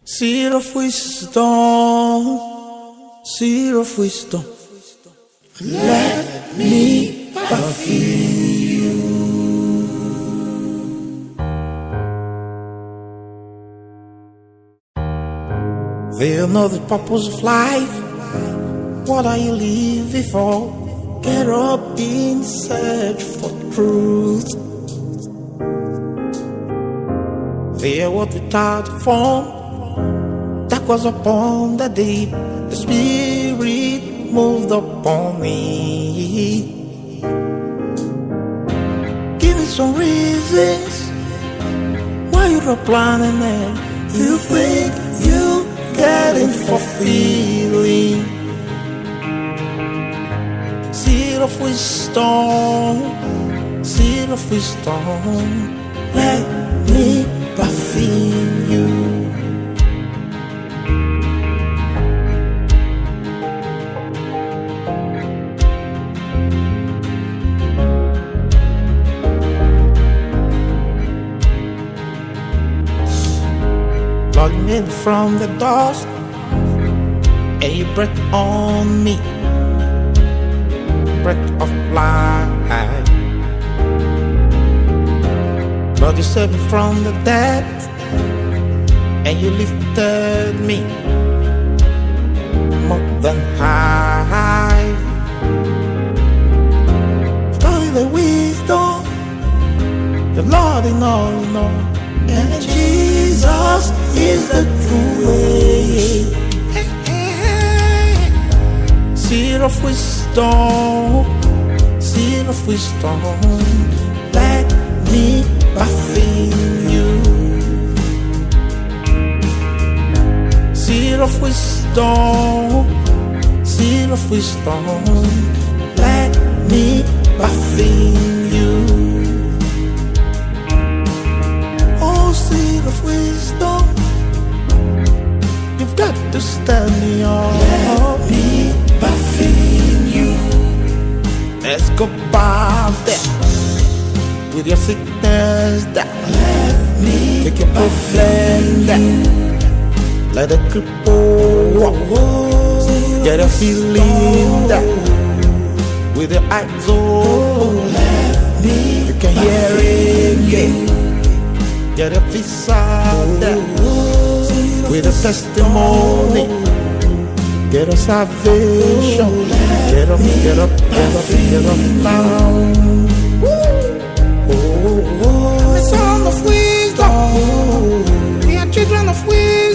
Seed of wisdom, seed of wisdom, let me fulfill you. They'll know the purpose of life. What are you living for? Get up in search for truth. There was without form that was upon the deep. The Spirit moved upon me. Give me some reasons why you're planning it. You think you getting fulfilling. Seed of wisdom, seed of wisdom, let me fulfill you. Lord, you made me from the dust, and you breathed on me, breath of life. Lord, you saved me from the dead, and you lifted me more than high. Study the wisdom, the Lord in all, and Jesus is the true way. Seed of wisdom, seed of wisdom, let me fulfill you. Seed of wisdom, seed of wisdom, let me fulfill you. Oh, seed of wisdom, you've got to stand me on. Let me fulfill you. Let's go back there with your sickness down. Let me take your problem down. Let the cripple walk. Get a feeling down with your eyes open. Let me you can hear it again. Get a peace out there with a testimony. Get a salvation. Get up, get up, get up, get up now. The son of wisdom. We are children of wisdom.